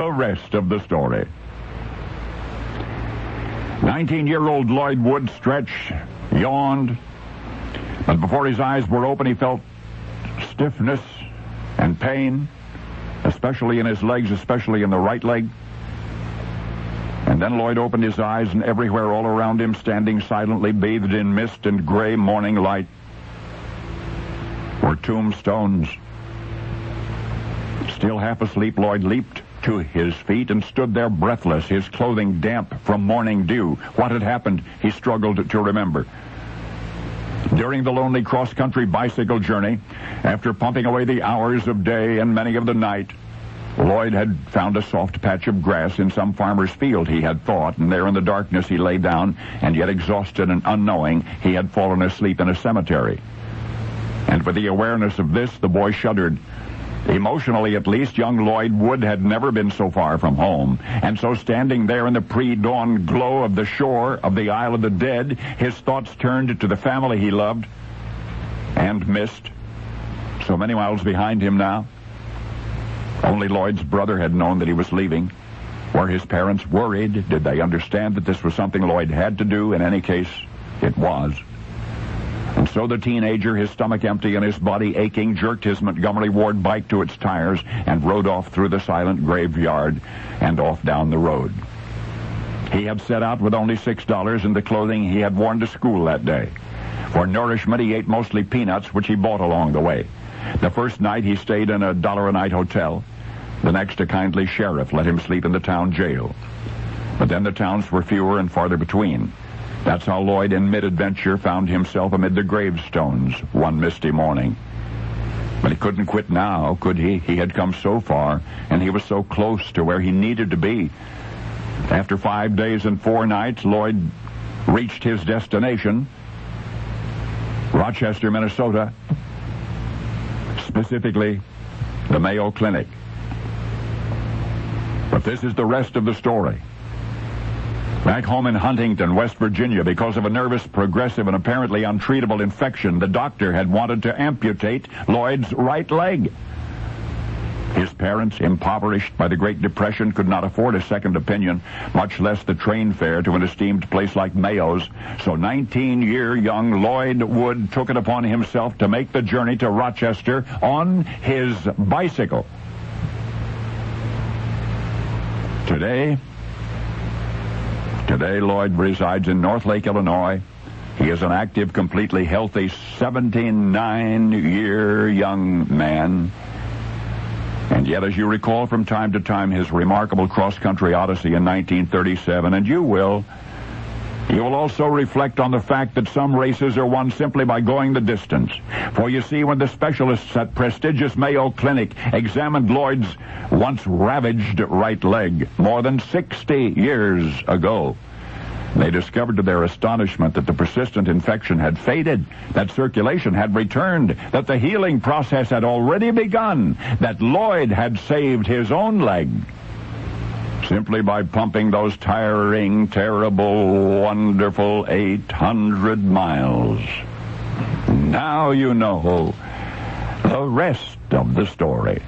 the rest of the story. 19-year-old Lloyd Wood stretched, yawned, but before his eyes were open, he felt stiffness and pain, especially in his legs, especially in the right leg. And then Lloyd opened his eyes, and everywhere all around him, standing silently, bathed in mist and gray morning light, were tombstones. Still half asleep, Lloyd leaped to his feet and stood there breathless, his clothing damp from morning dew. What had happened, he struggled to remember. During the lonely cross-country bicycle journey, after pumping away the hours of day and many of the night, Lloyd had found a soft patch of grass in some farmer's field, he had thought, and there in the darkness he lay down, and yet exhausted and unknowing, he had fallen asleep in a cemetery. And with the awareness of this, the boy shuddered. Emotionally, at least, young Lloyd Wood had never been so far from home, and so standing there in the pre-dawn glow of the shore of the Isle of the Dead, his thoughts turned to the family he loved and missed, so many miles behind him now. Only Lloyd's brother had known that he was leaving. Were his parents worried? Did they understand that this was something Lloyd had to do? In any case, it was. And so the teenager, his stomach empty and his body aching, jerked his Montgomery Ward bike to its tires and rode off through the silent graveyard and off down the road. He had set out with only $6 in the clothing he had worn to school that day. For nourishment, he ate mostly peanuts, which he bought along the way. The first night, he stayed in a $1-a-night hotel. The next, a kindly sheriff let him sleep in the town jail. But then the towns were fewer and farther between. That's how Lloyd, in mid-adventure, found himself amid the gravestones one misty morning. But he couldn't quit now, could he? He had come so far, and he was so close to where he needed to be. After 5 days and 4 nights, Lloyd reached his destination, Rochester, Minnesota, specifically the Mayo Clinic. But this is the rest of the story. Back home in Huntington, West Virginia, because of a nervous, progressive, and apparently untreatable infection, the doctor had wanted to amputate Lloyd's right leg. His parents, impoverished by the Great Depression, could not afford a second opinion, much less the train fare to an esteemed place like Mayo's. So 19-year young Lloyd Wood took it upon himself to make the journey to Rochester on his bicycle. Today, Lloyd resides in North Lake, Illinois. He is an active, completely healthy, 79-year young man. And yet, as you recall from time to time his remarkable cross-country odyssey in 1937, and you will also reflect on the fact that some races are won simply by going the distance. For you see, when the specialists at prestigious Mayo Clinic examined Lloyd's once ravaged right leg more than 60 years ago, they discovered to their astonishment that the persistent infection had faded, that circulation had returned, that the healing process had already begun, that Lloyd had saved his own leg simply by pumping those tiring, terrible, wonderful 800 miles. Now you know the rest of the story.